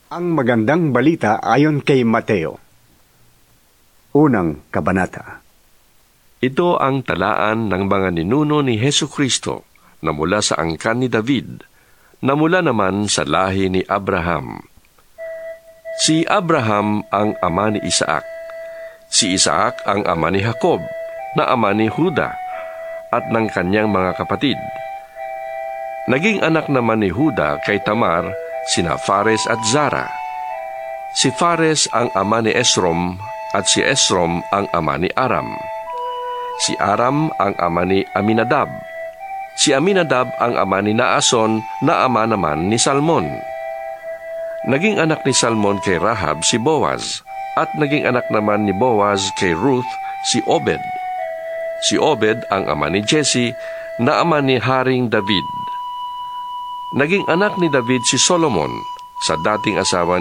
Ang magandang balita ayon kay Mateo. Unang kabanata. Ito ang talaan ng mga ninuno ni Hesukristo na mula sa angkan ni David, na mula naman sa lahi ni Abraham. Si Abraham ang ama ni Isaac. Si Isaac ang ama ni Jacob, na ama ni Juda, at ng kanyang mga kapatid. Naging anak naman ni Juda kay Tamar, sina Fares at Zara. Si Fares ang ama ni Esrom, at si Esrom ang ama ni Aram. Si Aram ang ama ni Aminadab. Si Aminadab ang ama ni Naason, na ama naman ni Salmon. Naging anak ni Salmon kay Rahab si Boaz, at naging anak naman ni Boaz kay Ruth si Obed. Si Obed ang ama ni Jesse, na ama ni Haring David. Naging anak ni David si Solomon sa dating asawa